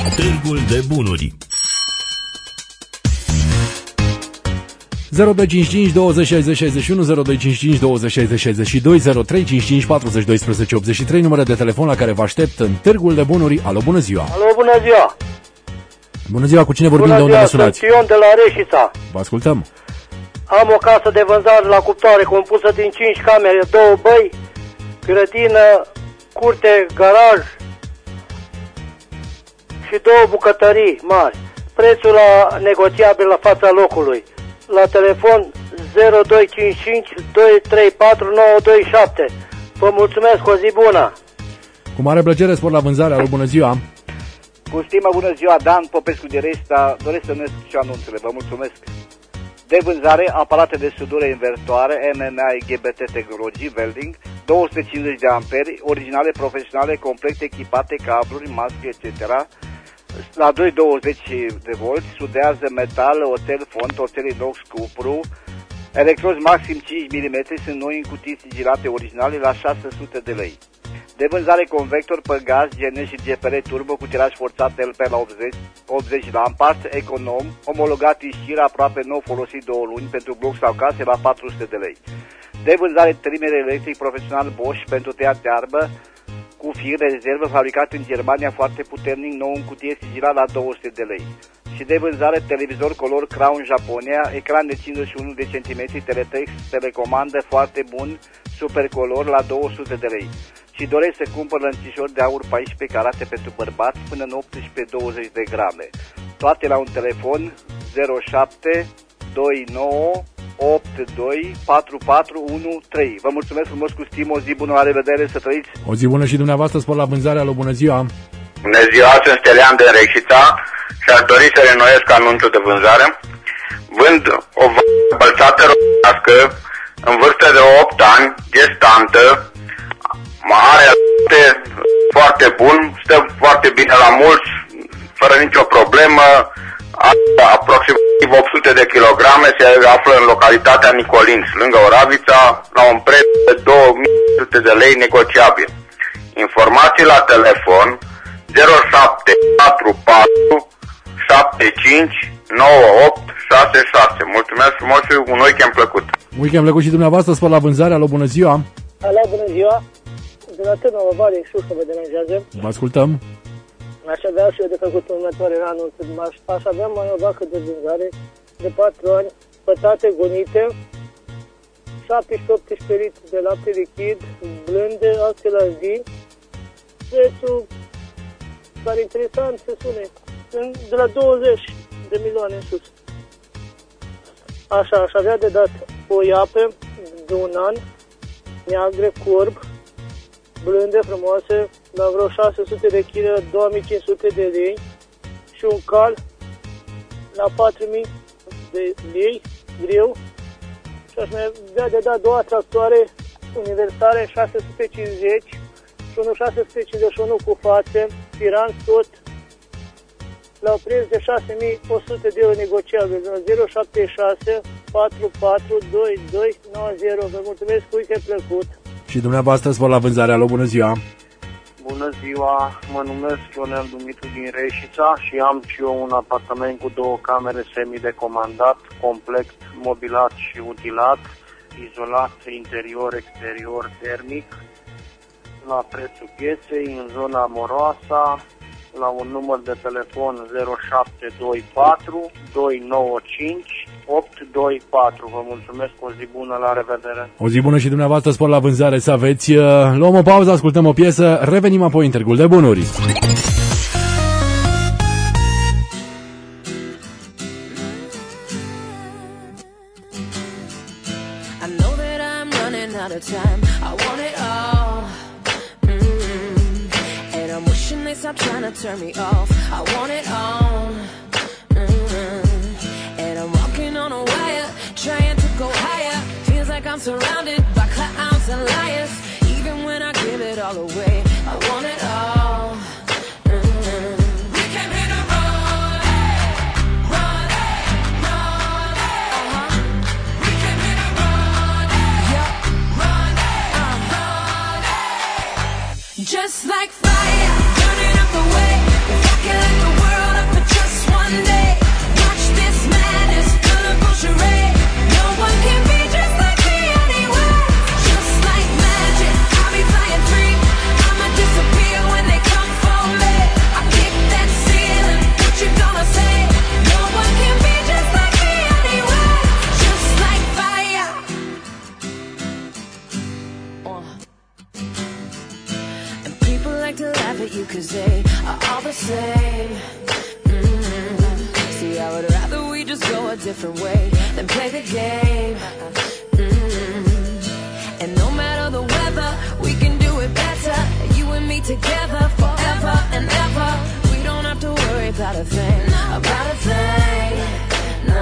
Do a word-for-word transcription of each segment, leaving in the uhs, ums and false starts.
Târgul de Bunuri. zero doi cinci cinci douăzeci șaizeci șaizeci și unu, zero doi cinci cinci douăzeci șaizeci șaizeci și doi, zero trei cinci cinci patruzeci doisprezece optzeci și trei, numere de telefon la care vă aștept în Târgul de Bunuri. Alo, bună ziua! Alo, bună ziua! Bună ziua, cu cine vorbim, bună de unde ziua, ne sunați? sunt Ion de la Reșița. Vă ascultăm. Am o casă de vânzare la cuptoare compusă din cinci camere, două băi, grădină, curte, garaj și două bucătării mari. Prețul la negociabil la fața locului. La telefon zero doi cinci cinci doi trei patru nouă doi șapte. Vă mulțumesc, o zi bună! Cu mare plăcere, spor la vânzare. Alo, bună ziua! Cu stimă, bună ziua, Dan Popescu de Reșița. Doresc să unesc și anunțele, vă mulțumesc. De vânzare, aparate de sudură invertoare, M M I G B T tehnologii, welding, două sute cincizeci de amperi, originale, profesionale, complet echipate, cabluri, masche, et cetera. La doi virgulă douăzeci de volți, sudează metal, oțel, font, oțel inox, cupru, electrozi maxim cinci milimetri, sunt noi în cutii sigilate originale la șase sute de lei. De vânzare convector pe gaz, G N și G P R turbo cu tiraj forțat L P la optzeci, optzeci de amperi, econom, omologat în șir, aproape nou, folosit două luni, pentru bloc sau case la patru sute de lei. De vânzare trimer electric profesional Bosch pentru tăiat de arbă, cu fir de rezervă, fabricat în Germania, foarte puternic, nou în cutie sigilat la două sute de lei. Și de vânzare televizor color Crown Japonia, ecran de cincizeci și unu de centimetri, teletext, telecomandă, foarte bun, super color la două sute de lei. Și doresc să cumpăr lănțișori de aur paisprezece carate pentru bărbați până în optsprezece douăzeci de grame. Toate la un telefon zero șapte doi nouă opt doi patru patru unu trei. Vă mulțumesc frumos, cu stimă, o zi bună, la revedere, să trăiți! O zi bună și dumneavoastră, spor la vânzare. Alo, bună ziua! Bună ziua, sunt Stelian de Reșița și aș dori să renoiesc anunțul de vânzare. Vând o bălțată românească în vârstă de opt ani, gestantă, are foarte bun, stă foarte bine la mulți, fără nicio problemă, aproximativ opt sute de kilograme, se află în localitatea Nicolinț, lângă Oravița, la un preț de două mii de lei negociabil. Informații la telefon zero șapte patru patru șapte cinci nouă opt șase șase. Mulțumesc frumos și un weekend plăcut. Weekend plăcut și dumneavoastră, spor la vânzare. Alo, bună ziua! Alo, bună ziua! De la Târnova Vale, în Șușă, vă deranjează. Vă ascultăm. Aș avea și eu de făcut următoare anul. Aș avea mai o vacă de vânzare de patru ani, pătate, gonite, șaptesprezece optsprezece litri de lapte lichid, blânde, acte la zi. Prețul care interesant se sune de la douăzeci de milioane în sus. Așa, aș avea de dat o iapă de un an, neagră, curb, blânde, frumoase, la vreo șase sute de kilograme, două mii cinci sute de lei, și un cal la patru mii de lei, greu, și aș mai avea de dat două tractoare universale șase sute cincizeci și unul șase sute cincizeci și unu cu fațe, tiran tot, la un preț de șase mii o sută de euro negociabil, zero șapte șase patru patru doi doi nouă zero. Vă mulțumesc, weekend plăcut! Și dumneavoastră, spor la vânzare. Alo, bună ziua! Bună ziua, mă numesc Ionel Dumitru din Reșița și am și eu un apartament cu două camere semi-decomandat, complet mobilat și utilat, izolat interior-exterior termic, la prețul pieței, în zona Moroasa, la un număr de telefon zero șapte doi patru doi nouă cinci opt doi patru. Vă mulțumesc, o zi bună, la revedere. O zi bună și dumneavoastră, spor la vânzare să aveți. Luăm o pauză, ascultăm o piesă, revenim apoi în Târgul de Bunuri. Stop trying to turn me off. I want it all. Mm-hmm. And I'm walking on a wire, trying to go higher. Feels like I'm surrounded by clowns and liars. Even when I give it all away, I want it all. Mm-hmm. We came here to run, run, run. Uh-huh. We came here to run, yep, run, uh-huh. Just like fire. The way, if I can let the way same. Mm-hmm. See, I would rather we just go a different way than play the game. Mm-hmm. And no matter the weather, we can do it better. You and me together forever and ever. We don't have to worry about a thing, about a thing. No.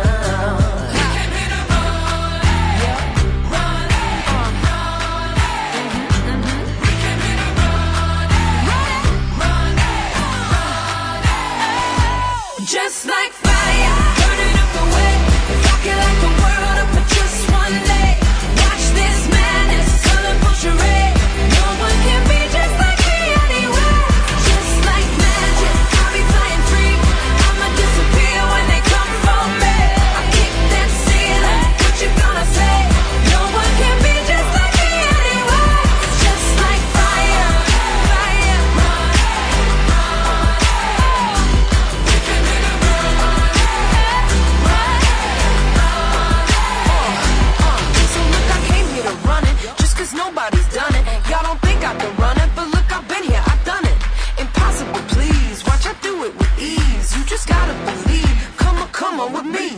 Just like fire, burning up the way, rocking like the world up for just one day. Watch this madness, colorful charade. No one can be just like me anyway. Just like magic, I'll be flying free. I'ma disappear when they come for me. I kick that ceiling, what you gonna say? No one can be just like me anyway. Just like fire, fire. Nobody's done it. Y'all don't think I can run it, but look, I've been here, I've done it. Impossible, please. Watch I do it with ease. You just gotta believe. Come on, come on with me.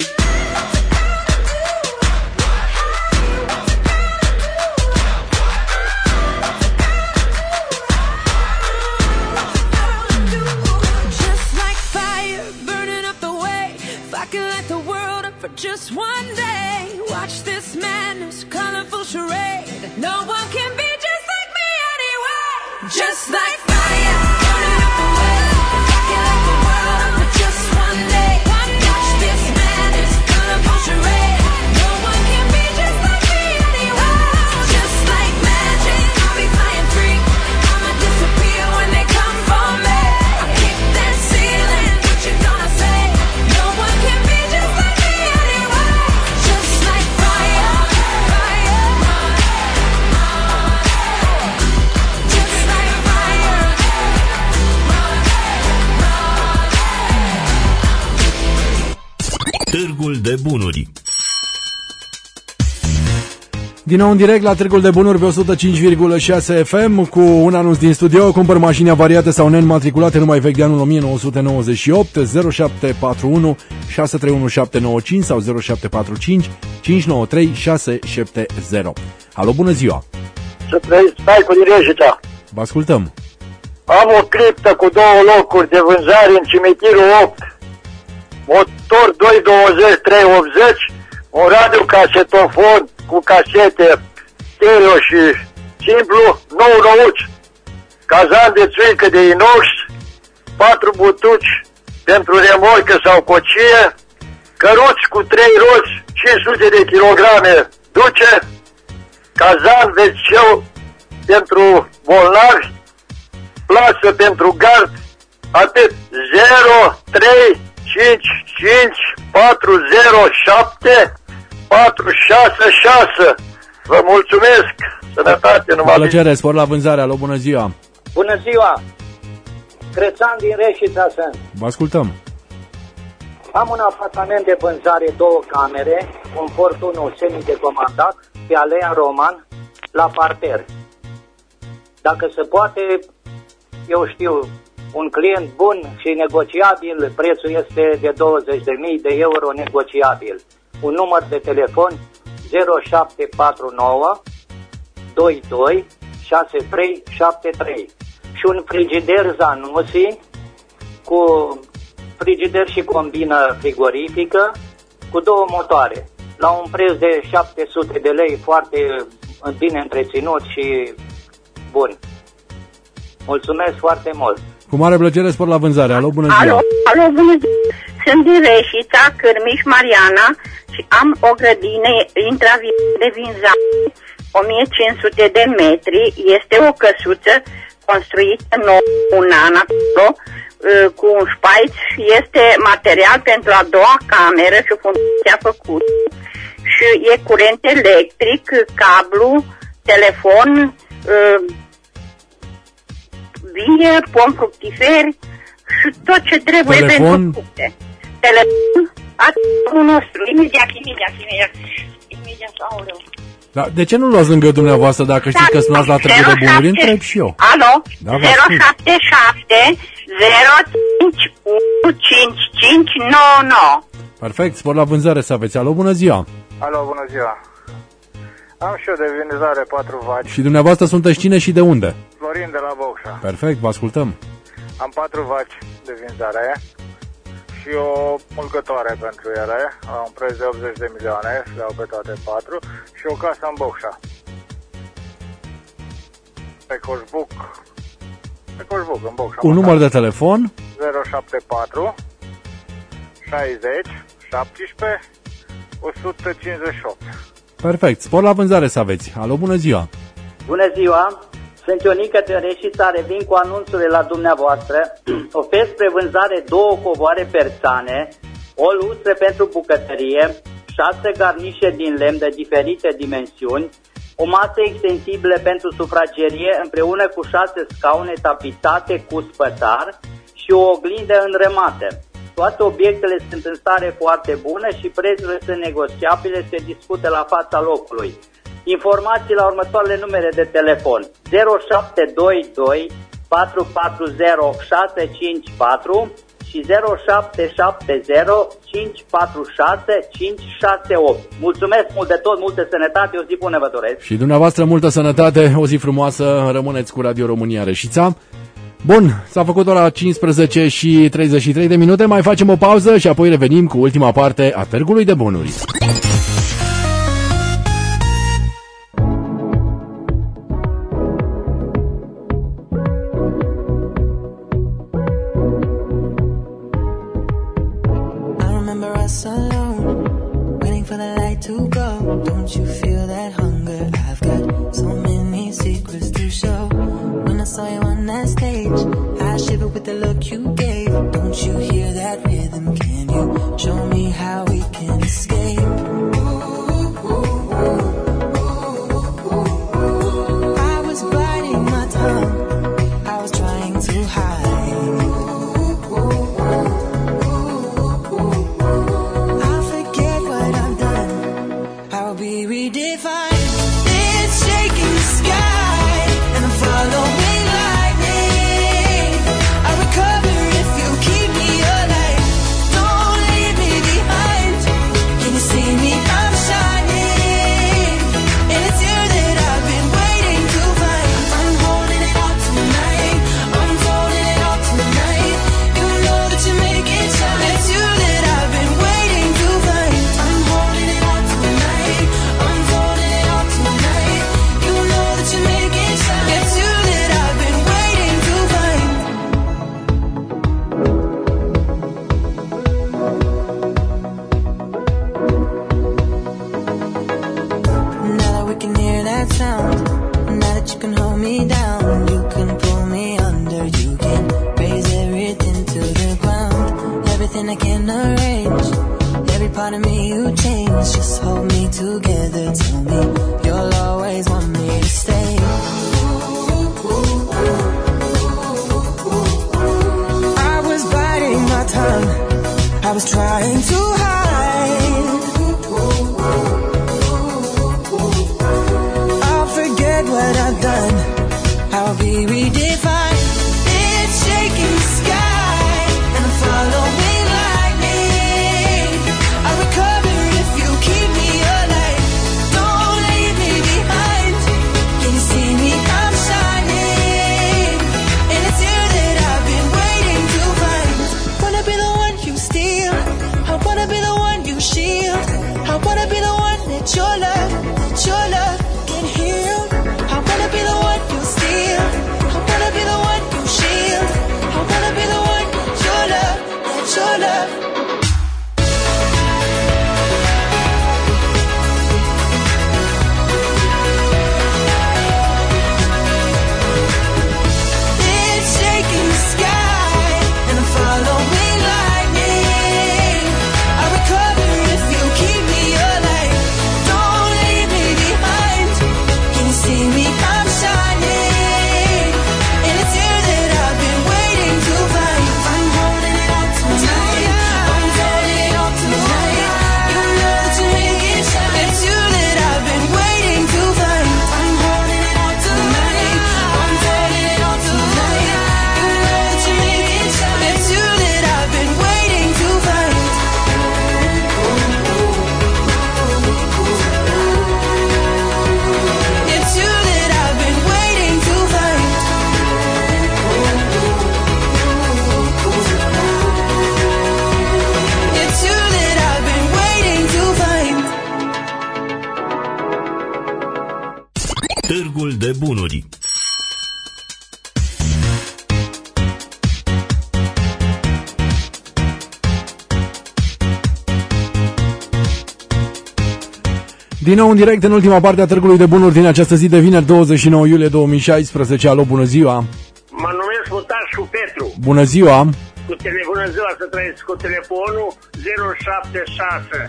Just like fire, burning up the way. If I could light the world up for just one day. Watch this madness, colorful charade. No one can be just like me anyway. Just like fire, burning up the way. If I can light the world up for just one day. Watch this madness, colorful charade. No one can be just like me anyway. Just like magic, I'll be flying free. I'ma disappear when they come for me. I kick that ceiling, what you gonna say? No one can be just like me anyway. Just like fire, fire. Just like fire. Târgul de bunuri. Din nou în direct la Târgul de Bunuri pe o sută cinci virgulă șase F M cu un anunț din studio. Cumpăr mașini avariate sau neînmatriculate numai vechi de anul o mie nouă sute nouăzeci și opt. Zero șapte patru unu șase trei unu șapte nouă cinci sau zero șapte patru cinci cinci nouă trei șase șapte zero. Alo, bună ziua! Să trăiți, stai cu Direșița. Vă ascultăm. Am o criptă cu două locuri de vânzare în cimitirul opt. Motor doi douăzeci trei optzeci, un radiocasetofon cu casete stereo și simplu, nou nouți, cazan de țuică de inox, patru butuci pentru remorcă sau cocie, căruți cu trei roți, cinci sute de kilograme duce, cazan vețeu pentru bolnavi, plasă pentru gard, atât. Zero trei cinci cinci patru zero șapte patru șase șase. Vă mulțumesc! Sănătate! Numai plăcere, spor la vânzare. Alo, bună ziua! Bună ziua! Crețan din Reșița sunt. Vă ascultăm. Am un apartament de vânzare, două camere, un Ford unu semi-decomandat, pe Alea Roman, la parter. Dacă se poate, eu știu, un client bun și negociabil, prețul este de douăzeci de mii de euro negociabil. Un număr de telefon zero șapte patru nouă doi doi șase trei șapte trei și un frigider Zanussi cu frigider și combină frigorifică cu două motoare la un preț de șapte sute de lei, foarte bine întreținut și bun. Mulțumesc foarte mult! Cu mare plăcere, spor la vânzare. Alo, bună ziua! Alo, alo, bună ziua! Sunt din Reșița, Cârmiș, Mariana și am o grădină intravienă de vânzare, o mie cinci sute de metri, este o căsuță construită nou un an acolo, cu un șpaiț și este material pentru a doua cameră și funcția făcută. Și e curent electric, cablu, telefon, vie, pom fructiferi și tot ce trebuie telefon. Pentru fructe. Telefon, atâtul nostru, imediat, imediat, imediat, imediat, aoleu. Da, de ce nu luați lângă dumneavoastră dacă știți că sunați la Târgul de Bunuri? Întreb și eu. Alo, da, zero șapte șapte zero cinci unu cinci cinci nouă nouă. Perfect, spor la vânzare să aveți. Alo, bună ziua! Alo, bună ziua! Am și eu de vânzare patru vaci. Și dumneavoastră sunteți cine și de unde? Florin de la Bocșa. Perfect, vă ascultăm. Am patru vaci de vânzare și o mulcătoare pentru ele. Au un preț de optzeci de milioane, le au pe toate patru. Și o casă în Bocșa. Pe Coșbuc. Pe Coșbuc, în Bocșa. Un număr de telefon? zero șapte patru șaizeci șaptesprezece o sută cincizeci și opt. Perfect, spor la vânzare să aveți. Alo, bună ziua! Bună ziua! Sunt Ionică din Reșița, revin cu anunțurile la dumneavoastră. Ofer spre vânzare două covoare persane, o lustră pentru bucătărie, șase garnișe din lemn de diferite dimensiuni, o masă extensibilă pentru sufragerie împreună cu șase scaune tapizate cu spătar și o oglindă înrămată. Toate obiectele sunt în stare foarte bună și prețurile sunt negociabile, se discută la fața locului. Informații la următoarele numere de telefon: zero șapte doi doi patru patru zero șase cinci patru și zero șapte șapte zero cinci patru șase cinci șase opt. Mulțumesc mult de tot, multă sănătate, o zi bună vă doresc. Și dumneavoastră multă sănătate, o zi frumoasă, rămâneți cu Radio România Reșița. Bun, s-a făcut ora cincisprezece și treizeci și trei de minute, mai facem o pauză și apoi revenim cu ultima parte a Târgului de Bunuri. Wanna be the one you steal. I wanna be Din nou în direct în ultima parte a Târgului de Bunuri din această zi de vineri, douăzeci și nouă iulie două mii șaisprezece. Alo, bună ziua! Mă numesc Mutașcu Petru. Bună ziua! Cu tele, bună ziua, să trăiesc cu telefonul zero șapte șase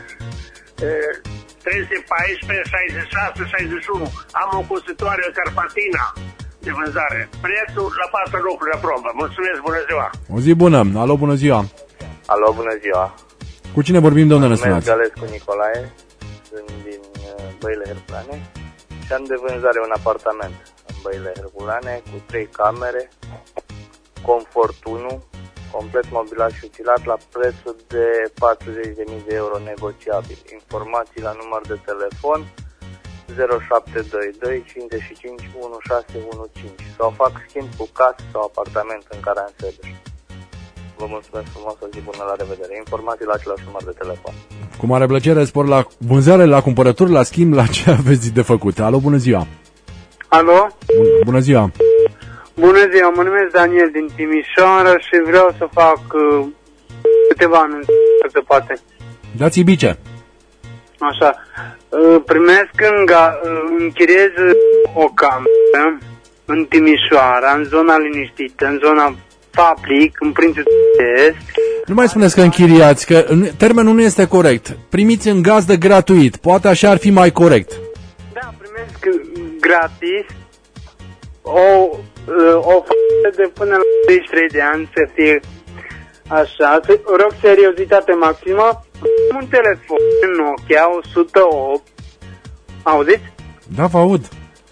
trei unu patru șaizeci și șase șaizeci și unu. Am o cusitoare Carpatina de vânzare. Prețul la patru locuri la probă. Mulțumesc, bună ziua! O zi bună! Alo, bună ziua! Alo, bună ziua! Cu cine vorbim, de unde ne sunați? Mă numesc Nicolae, sunt din Băile Herculane și am de vânzare un apartament în Băile Herculane cu trei camere, confort unu, complet mobilat și utilat la prețul de patruzeci de mii de euro negociabil. Informații la număr de telefon zero șapte doi doi cincizeci și cinci unu șase unu cinci sau fac schimb cu casă sau apartament în care am sediu. Vă mulțumesc frumos, o zi bună, la revedere. Informații la același număr de telefon. Cu mare plăcere, spor la vânzare, la cumpărături, la schimb, la ce aveți de făcut. Alo, bună ziua! Alo? Bun, bună ziua! Bună ziua, mă numesc Daniel din Timișoara și vreau să fac uh, câteva anunțuri, dacă se poate. Dați-i bice! Așa, uh, primesc în ga, uh, închiriez o cameră în Timișoara, în zona liniștită, în zona public, în Prințul Est. Nu mai spuneți că închiriați, că termenul nu este corect. Primiți în gazdă gratuit, poate așa ar fi mai corect. Da, primesc gratis o, o fată de până la treizeci și trei de ani, să fie așa, rog seriozitate maximă. Un telefon Nokia o sută opt, auziți? Da, vă aud.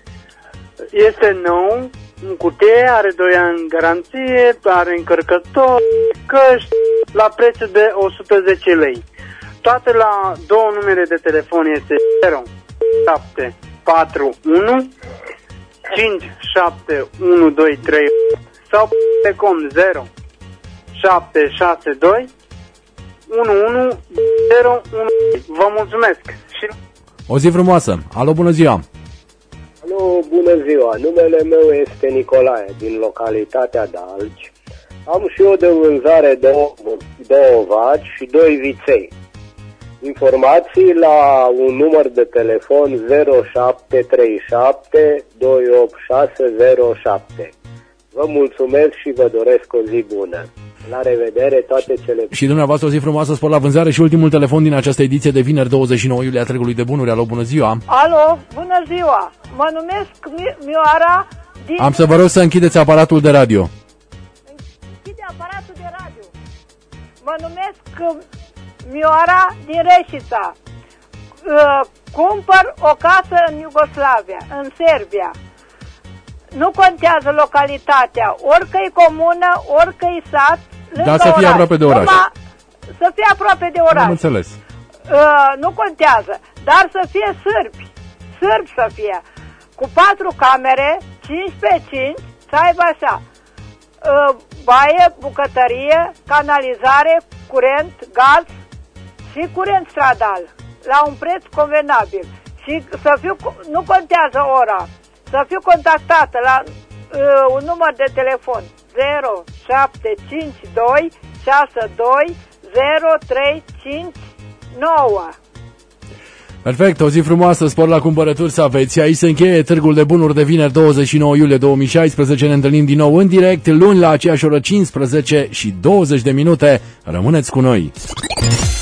Este nou, în cutie, are doi ani garanție, are încărcător, căști, la prețul de o sută zece lei. Toate la două numere de telefon este zero șapte patru unu cinci șapte unu doi trei sau pe com zero șapte șase doi unu unu zero unu. Vă mulțumesc! Și... O zi frumoasă! Alo, bună ziua! Alo, bună ziua! Numele meu este Nicolae, din localitatea Dalci. Am și eu de vânzare două, două vaci și doi viței. Informații la un număr de telefon zero șapte trei șapte doi opt șase zero șapte. Vă mulțumesc și vă doresc o zi bună. La revedere, toate cele... Și dumneavoastră o zi frumoasă, spor la vânzare și ultimul telefon din această ediție de vineri, douăzeci și nouă iulie a Târgului de Bunuri. Alo, bună ziua! Alo, bună ziua! Mă numesc Mioara din... Am să vă rog să închideți aparatul de radio. Închide aparatul de radio. Mă numesc Mioara din Reșița. Cumpăr o casă în Iugoslavia, în Serbia. Nu contează localitatea, orică-i comună, orică-i sat, lângă Da, să fie oraș. aproape de oraș. Numai să fie aproape de oraș. Am înțeles. Uh, nu contează, dar să fie sârbi, sârbi să fie, cu patru camere, cinci pe cinci, să aibă așa, uh, baie, bucătărie, canalizare, curent, gaz și curent stradal, la un preț convenabil. Și să fiu, nu contează ora, să fiu contactată la uh, un număr de telefon zero șapte cinci doi șase doi zero trei cinci nouă. Perfect, o zi frumoasă, spor la cumpărături să aveți. Aici se încheie Târgul de Bunuri de vineri, douăzeci și nouă iulie două mii șaisprezece. Ne întâlnim din nou în direct, luni la aceeași oră, cincisprezece și douăzeci de minute. Rămâneți cu noi!